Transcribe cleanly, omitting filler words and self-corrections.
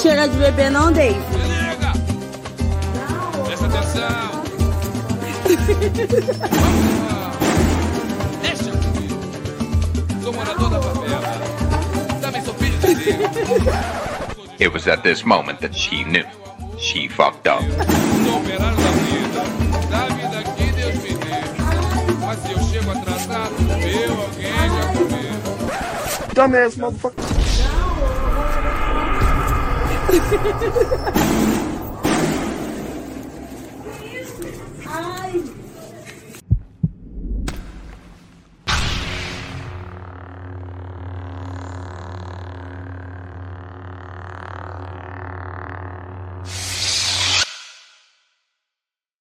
chega de bebê não, Dave. Liga! Presta atenção! Deixa comigo! Sou morador da favela. Também sou filho de Deus. It was at this moment that she knew. She fucked up. Sou operário da vida que Deus me deu. Mas se eu chego atrasado, alguém já comeu. Dumbass motherfucker. Ai,